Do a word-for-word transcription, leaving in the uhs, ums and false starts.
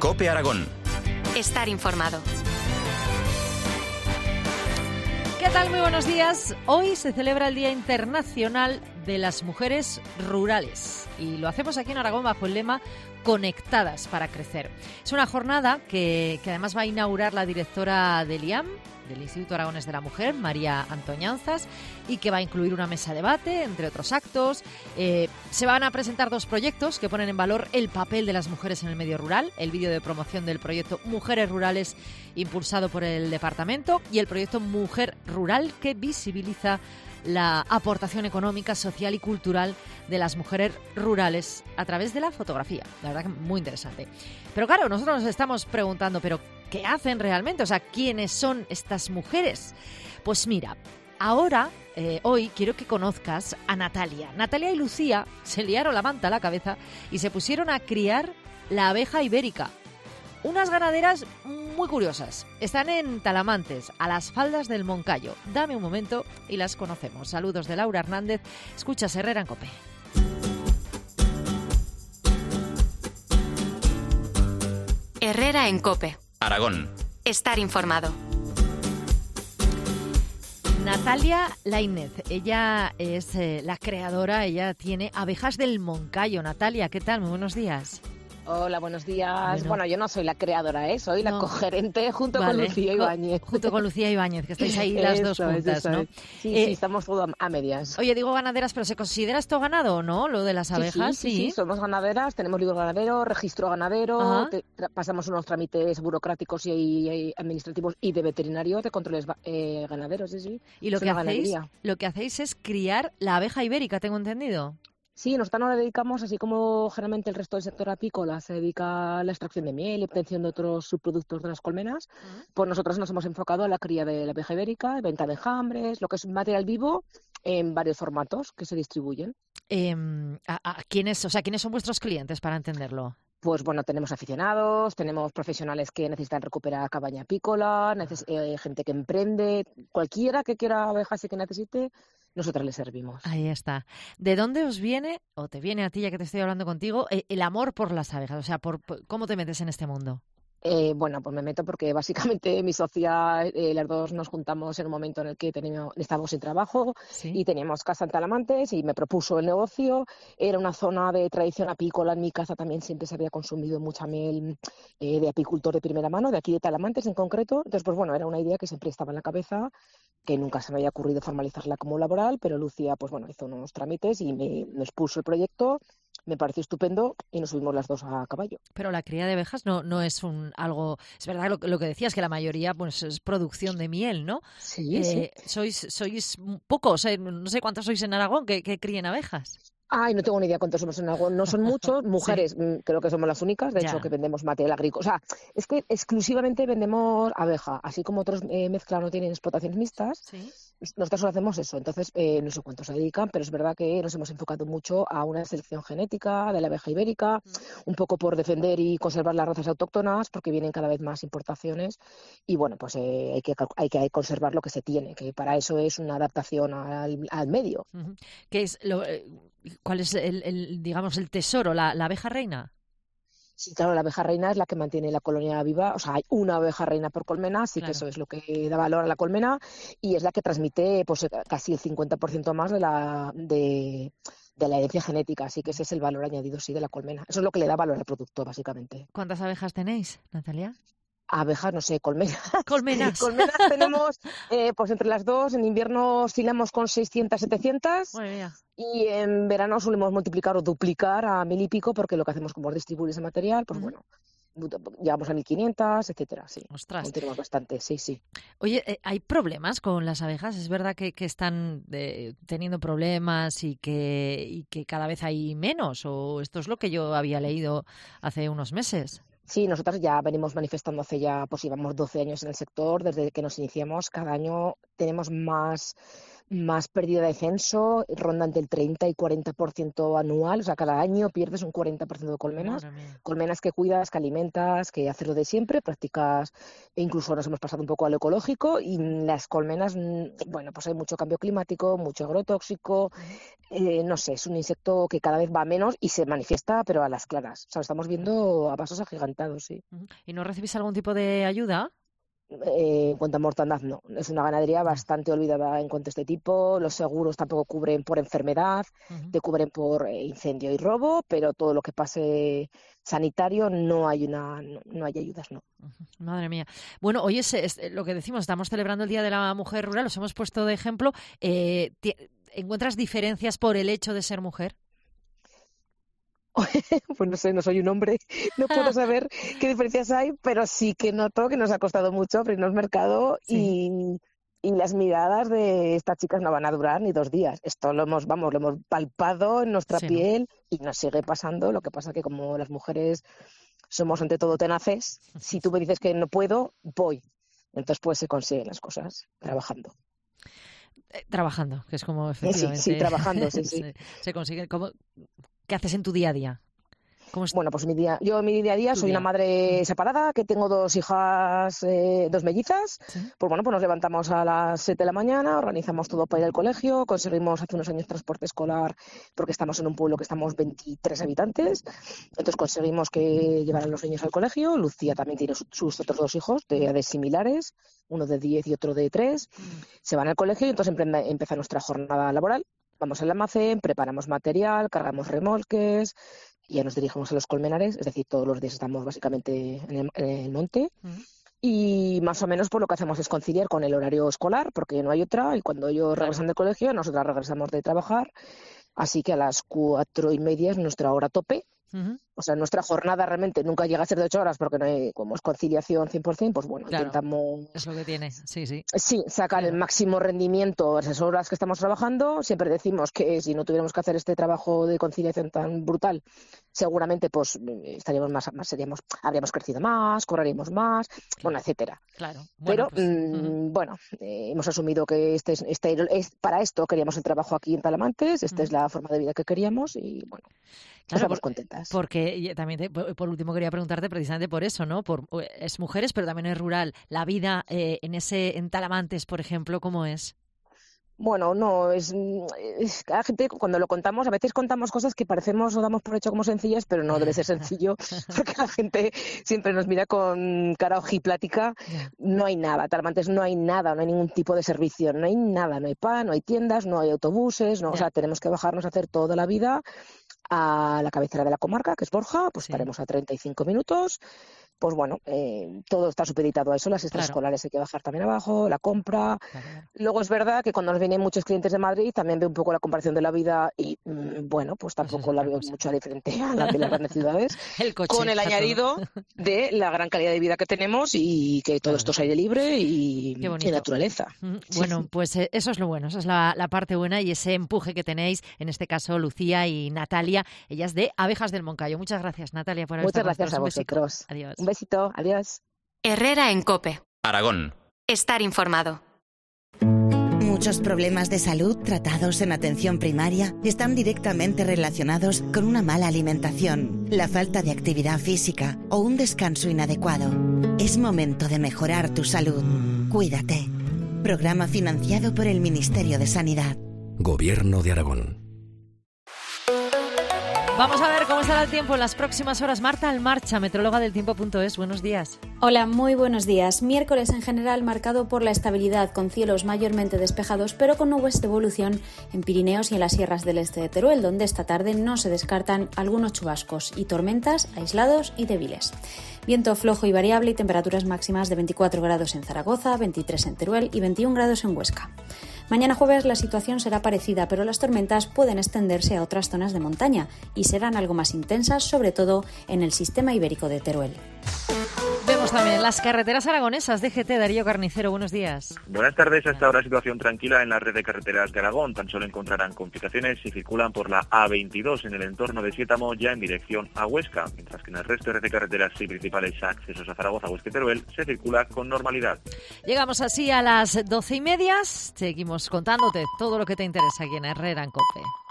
COPE Aragón. Estar informado. ¿Qué tal? Muy buenos días. Hoy se celebra el Día Internacional de las Mujeres Rurales y lo hacemos aquí en Aragón bajo el lema Conectadas para Crecer. Es una jornada que, que además va a inaugurar la directora del I A M, del Instituto Aragonés de la Mujer, María Antoñanzas, y que va a incluir una mesa de debate, entre otros actos. Eh, se van a presentar dos proyectos que ponen en valor el papel de las mujeres en el medio rural, el vídeo de promoción del proyecto Mujeres Rurales impulsado por el departamento y el proyecto Mujer Rural, que visibiliza la aportación económica, social y cultural de las mujeres rurales a través de la fotografía. La verdad que muy interesante. Pero claro, nosotros nos estamos preguntando, ¿pero qué hacen realmente? O sea, ¿quiénes son estas mujeres? Pues mira, ahora, eh, hoy, quiero que conozcas a Natalia. Natalia y Lucía se liaron la manta a la cabeza y se pusieron a criar la abeja ibérica. Unas ganaderas muy curiosas. Están en Talamantes, a las faldas del Moncayo. Dame un momento y las conocemos. Saludos de Laura Hernández. Escuchas Herrera en COPE. Herrera en COPE. Aragón. Estar informado. Natalia Lainez, ella es eh, la creadora, ella tiene Abejas del Moncayo. Natalia, ¿qué tal? Muy buenos días. Hola, buenos días. Bueno, bueno, yo no soy la creadora, ¿eh? Soy no. la cogerente junto Vale. con Lucía Ibáñez. Junto con Lucía Ibáñez, que estáis ahí las Eso dos es, juntas, eso ¿no? es. Sí, Eh, sí, estamos todo a, a medias. Oye, digo ganaderas, pero ¿se considera esto ganado o no, lo de las Sí, abejas? Sí, sí, sí, somos ganaderas, tenemos libro ganadero, registro ganadero, te, tra- pasamos unos trámites burocráticos y, y administrativos y de veterinario, de controles eh, ganaderos, sí, sí. Y lo Es que, una hacéis, ganadería. lo que hacéis es criar la abeja ibérica, tengo entendido. Sí, nosotros nos dedicamos, así como generalmente el resto del sector apícola se dedica a la extracción de miel y obtención de otros subproductos de las colmenas, uh-huh. Pues nosotros nos hemos enfocado a la cría de la abeja ibérica, venta de enjambres, lo que es material vivo en varios formatos que se distribuyen. Eh, ¿a, a quiénes, o sea, ¿quiénes son vuestros clientes, para entenderlo? Pues bueno, tenemos aficionados, tenemos profesionales que necesitan recuperar cabaña apícola, neces- eh, gente que emprende, cualquiera que quiera abejas y que necesite, nosotras le servimos. Ahí está. ¿De dónde os viene, o te viene a ti, ya que te estoy hablando contigo, el amor por las abejas? O sea, por, por, ¿cómo te metes en este mundo? Eh, bueno, pues me meto porque básicamente mi socia, eh, las dos nos juntamos en un momento en el que teníamos, estábamos sin trabajo, ¿sí? Y teníamos casa en Talamantes y me propuso el negocio. Era una zona de tradición apícola, en mi casa también siempre se había consumido mucha miel eh, de apicultor de primera mano, de aquí de Talamantes en concreto. Entonces, pues bueno, era una idea que siempre estaba en la cabeza, que nunca se me había ocurrido formalizarla como laboral, pero Lucía, pues bueno, hizo unos trámites y me, me expuso el proyecto. Me pareció estupendo y nos subimos las dos a caballo. Pero la cría de abejas no, no es un algo... Es verdad lo, lo que decías, que la mayoría pues es producción de miel, ¿no? Sí, eh, sí. Sois, sois pocos, eh, no sé cuántos sois en Aragón que, que críen abejas. Ay, no tengo ni idea cuántos somos en Aragón. No son muchos. Mujeres, sí. Creo que somos las únicas. De ya. hecho, que vendemos material agrícola. O sea, es que exclusivamente vendemos abeja. Así como otros eh, mezcla no tienen explotaciones mixtas, ¿sí? Nosotros solo hacemos eso. Entonces, eh, no sé cuántos se dedican, pero es verdad que nos hemos enfocado mucho a una selección genética de la abeja ibérica, mm. un poco por defender y conservar las razas autóctonas, porque vienen cada vez más importaciones. Y bueno, pues eh, hay, que, hay que conservar lo que se tiene, que para eso es una adaptación al, al medio. Uh-huh. ¿Qué es lo, eh, ¿Cuál es el, el, digamos, el tesoro, la, la abeja reina? Sí, claro, la abeja reina es la que mantiene la colonia viva, o sea, hay una abeja reina por colmena, así claro. Que eso es lo que da valor a la colmena y es la que transmite pues casi el cincuenta por ciento más de la de, de la herencia genética, así que ese es el valor añadido, sí, de la colmena. Eso es lo que le da valor al producto, básicamente. ¿Cuántas abejas tenéis, Natalia? Abejas, no sé, colmenas. Colmenas. Colmenas tenemos, eh, pues entre las dos, en invierno oscilamos con seiscientas, setecientas. Muy bien. Y en verano solemos multiplicar o duplicar a mil y pico, porque lo que hacemos como es distribuir ese material, pues uh-huh. bueno, llegamos a mil quinientas, etcétera, sí. Ostras. Tenemos bastante, sí, sí. Oye, ¿hay problemas con las abejas? ¿Es verdad que, que están eh, teniendo problemas y que, y que cada vez hay menos? ¿O esto es lo que yo había leído hace unos meses? Sí, nosotros ya venimos manifestando hace ya, pues llevamos doce años en el sector, desde que nos iniciamos, cada año tenemos más, más pérdida de censo, ronda entre el treinta y cuarenta por ciento anual, o sea, cada año pierdes un cuarenta por ciento de colmenas, colmenas que cuidas, que alimentas, que haces lo de siempre, practicas, e incluso nos hemos pasado un poco a lo ecológico, y las colmenas, bueno, pues hay mucho cambio climático, mucho agrotóxico, eh, no sé, es un insecto que cada vez va menos y se manifiesta, pero a las claras, o sea, estamos viendo a pasos agigantados, sí. ¿Y no recibís algún tipo de ayuda? Eh, en cuanto a mortandad, no. Es una ganadería bastante olvidada en cuanto a este tipo. Los seguros tampoco cubren por enfermedad, uh-huh. te cubren por eh, incendio y robo, pero todo lo que pase sanitario no hay una, no, no hay ayudas, no. Uh-huh. Madre mía. Bueno, hoy es, es lo que decimos, estamos celebrando el Día de la Mujer Rural, los hemos puesto de ejemplo. Eh, ¿Encuentras diferencias por el hecho de ser mujer? Pues no sé, no soy un hombre, no puedo saber qué diferencias hay, pero sí que noto que nos ha costado mucho abrirnos mercado sí. y, y las miradas de estas chicas no van a durar ni dos días. Esto lo hemos, vamos, lo hemos palpado en nuestra sí, piel ¿no? y nos sigue pasando. Lo que pasa que como las mujeres somos ante todo tenaces, si tú me dices que no puedo, voy. Entonces pues se consiguen las cosas trabajando. Eh, trabajando, que es como efectivamente... Sí, sí, trabajando, sí, sí. se, se consigue como... ¿Qué haces en tu día a día? ¿Cómo es? Bueno, pues mi día, yo en mi día a día soy día? una madre separada, que tengo dos hijas, eh, dos mellizas. ¿Sí? Pues bueno, pues nos levantamos a las siete de la mañana, organizamos todo para ir al colegio, conseguimos hace unos años transporte escolar porque estamos en un pueblo que estamos veintitrés habitantes, entonces conseguimos que llevaran los niños al colegio. Lucía también tiene sus, sus otros dos hijos de edades similares, uno de diez y otro de tres. Mm. Se van al colegio y entonces empe- empieza nuestra jornada laboral. Vamos al almacén, preparamos material, cargamos remolques y ya nos dirigimos a los colmenares, es decir, todos los días estamos básicamente en el, en el monte. Uh-huh. Y más o menos pues lo que hacemos es conciliar con el horario escolar, porque no hay otra, y cuando ellos regresan del colegio, nosotras regresamos de trabajar, así que a las cuatro y media es nuestra hora tope. Uh-huh. O sea, nuestra jornada realmente nunca llega a ser de ocho horas porque no hay, como es conciliación cien por ciento, pues bueno, claro, intentamos... Es lo que tiene, sí, sí. Sí, sacar claro. el máximo rendimiento a esas horas que estamos trabajando. Siempre decimos que si no tuviéramos que hacer este trabajo de conciliación tan brutal, seguramente pues estaríamos más, más seríamos, habríamos crecido más, correríamos más, claro. bueno, etcétera. Claro. Bueno, Pero, pues, mmm, uh-huh. bueno, eh, hemos asumido que este, este es, para esto queríamos el trabajo aquí en Talamantes, esta uh-huh. es la forma de vida que queríamos y bueno... Claro, estamos contentas. Porque también, te, por último, quería preguntarte precisamente por eso, ¿no? Por, es mujeres, pero también es rural. La vida eh, en ese en Talamantes, por ejemplo, ¿cómo es? Bueno, no, es, es la gente cuando lo contamos, a veces contamos cosas que parecemos o damos por hecho como sencillas, pero no debe ser sencillo, porque la gente siempre nos mira con cara ojiplática. No hay nada, Talamantes no hay nada, no hay ningún tipo de servicio, no hay nada, no hay pan, no hay tiendas, no hay autobuses, no, o sea, tenemos que bajarnos a hacer toda la vida a la cabecera de la comarca, que es Borja, pues sí. estaremos a treinta y cinco minutos. Pues bueno, eh, todo está supeditado a eso, las extraescolares claro. hay que bajar también abajo, la compra. Claro. Luego es verdad que cuando nos vienen muchos clientes de Madrid también veo un poco la comparación de la vida y mmm, bueno, pues tampoco pues la veo cosa. mucho diferente a la de las grandes ciudades. El coche, con el añadido todo. de la gran calidad de vida que tenemos y que todo claro. esto es aire libre y, y naturaleza. Mm, bueno, pues eh, eso es lo bueno, esa es la, la parte buena y ese empuje que tenéis, en este caso Lucía y Natalia, ellas de Abejas del Moncayo. Muchas gracias, Natalia, por haber Muchas estado gracias a vosotros. Adiós. Un besito, adiós. Herrera en COPE. Aragón. Estar informado. Muchos problemas de salud tratados en atención primaria están directamente relacionados con una mala alimentación, la falta de actividad física o un descanso inadecuado. Es momento de mejorar tu salud. Cuídate. Programa financiado por el Ministerio de Sanidad. Gobierno de Aragón. Vamos a ver cómo estará el tiempo en las próximas horas. Marta Almarcha, metróloga del tiempo punto es. Buenos días. Hola, muy buenos días. Miércoles en general marcado por la estabilidad, con cielos mayormente despejados, pero con nubes de evolución en Pirineos y en las sierras del este de Teruel, donde esta tarde no se descartan algunos chubascos y tormentas aislados y débiles. Viento flojo y variable y temperaturas máximas de veinticuatro grados en Zaragoza, veintitrés en Teruel y veintiún grados en Huesca. Mañana jueves la situación será parecida, pero las tormentas pueden extenderse a otras zonas de montaña y serán algo más intensas, sobre todo en el sistema ibérico de Teruel. Vemos también las carreteras aragonesas. D G T, Darío Carnicero, buenos días. Buenas tardes. Hasta ahora situación tranquila en la red de carreteras de Aragón. Tan solo encontrarán complicaciones si circulan por la A veintidós en el entorno de Sietamo, ya en dirección a Huesca, mientras que en el resto de red de carreteras y principales accesos a Zaragoza, Huesca y Teruel se circula con normalidad. Llegamos así a las doce y media. Seguimos contándote todo lo que te interesa aquí en Herrera en COPE.